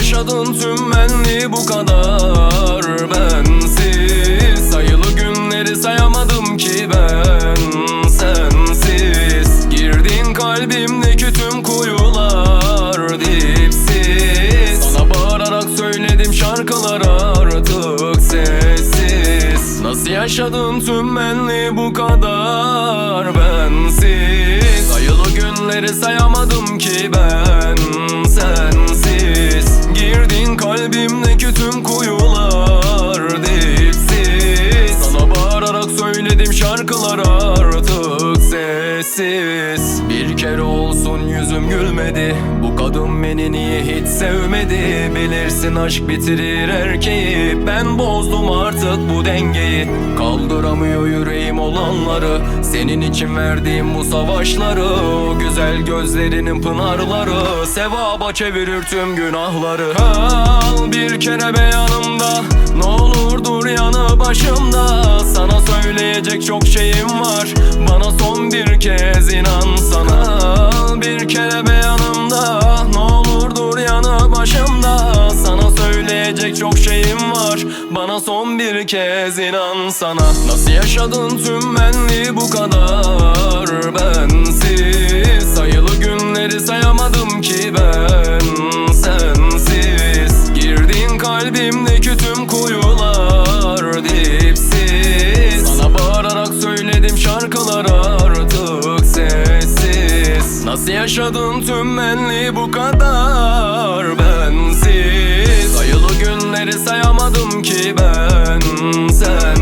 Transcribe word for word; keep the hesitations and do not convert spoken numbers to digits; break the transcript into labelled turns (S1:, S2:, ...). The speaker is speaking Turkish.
S1: yaşadın tüm benliği bu kadar bensiz? Sayılı günleri sayamadım ki ben sensiz. Girdin kalbimdeki tüm kuyular dipsiz. Sana bağırarak söyledim şarkılar artık sessiz. Nasıl yaşadın tüm benliği bu kadar bensiz? Sayılı günleri sayamadım ki ben sensiz. Girdin kalbimdeki tüm kuyular dipsiz. Sana bağırarak söyledim şarkılar artık sessiz. Bir kere olsun yüzüm gülmedi, bu kadın beni niye hiç sevmedi? Bilirsin aşk bitirir erkeği, ben bozdum artık bu dengeyi. Kaldıramıyor yüreğim olanları, senin için verdiğim bu savaşları. O güzel gözlerinin pınarları sevaba çevirir tüm günahları. Kal bir kere be yanımda, ne olur dur yanı başımda. Sana söyleyecek çok şeyim var, bana son bir kez inan sana. Kal bir kere be yanımda, ne olur dur yanı başımda. Sana söyleyecek çok şeyim var, bana son bir kez inan sana. Nasıl yaşadın tüm benliği bu kadar bensiz? Sayılı günleri sayamadım ki ben sensiz. Girdin kalbimdeki tüm kuyular dipsiz. Sana bağırarak söyledim şarkılar artık sessiz. Nasıl yaşadın tüm benliği bu kadar bensiz? Sayılı günleri sayamadım ki ben sensiz.